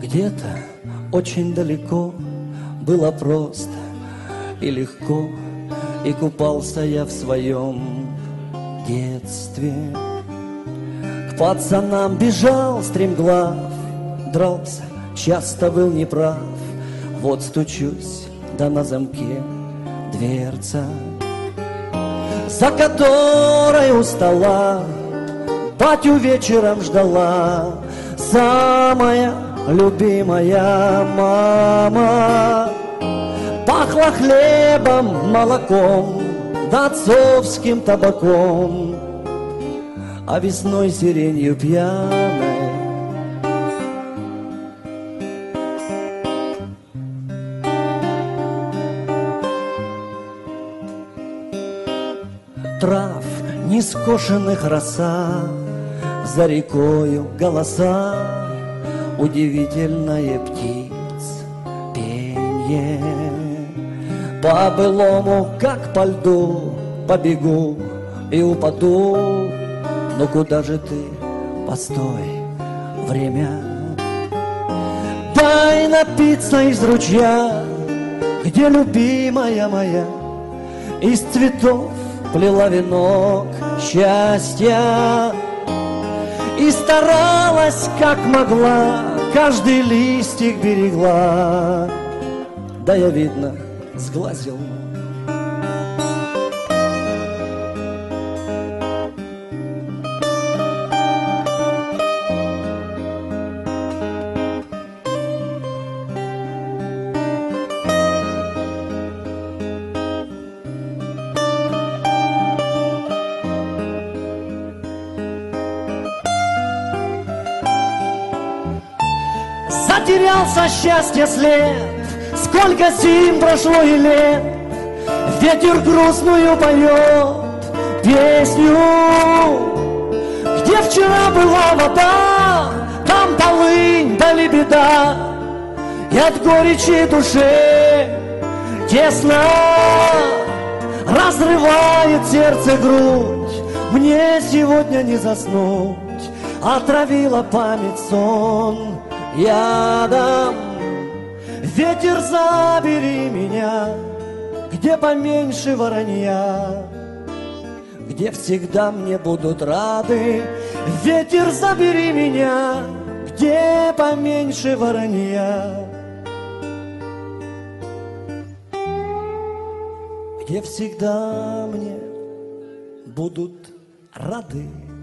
Где-то очень далеко было просто и легко, и купался я в своем детстве. К пацанам бежал стремглав, дрался, часто был неправ. Вот стучусь, да на замке дверца, за которой у стола батю вечером ждала самая любимая мама. Пахло хлебом, молоком, да отцовским табаком, а весной сиренью пьяной. Трав нескошенных роса, за рекою голоса, удивительное птиц пенье. По-былому, как по льду, побегу и упаду. Но куда же ты? Постой, время. Дай напиться из ручья, где любимая моя из цветов плела венок счастья. И старалась, как могла, каждый листик берегла. Да я, видно, сглазил. Затерялся счастье след, сколько зим прошло и лет. Ветер грустную поет песню. Где вчера была вода, там полынь да лебеда, и от горечи душе тесно разрывает сердце грудь. Мне сегодня не заснуть, отравила память сон ядом. Ветер, забери меня, где поменьше воронья, где всегда мне будут рады. Ветер, забери меня, где поменьше воронья, где всегда мне будут рады.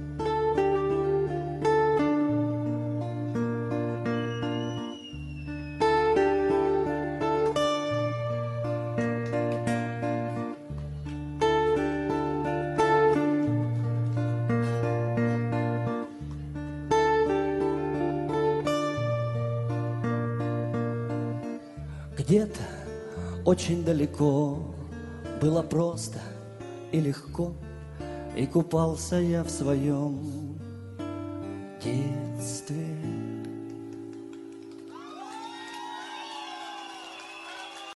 Где-то очень далеко было просто и легко, и купался я в своем детстве.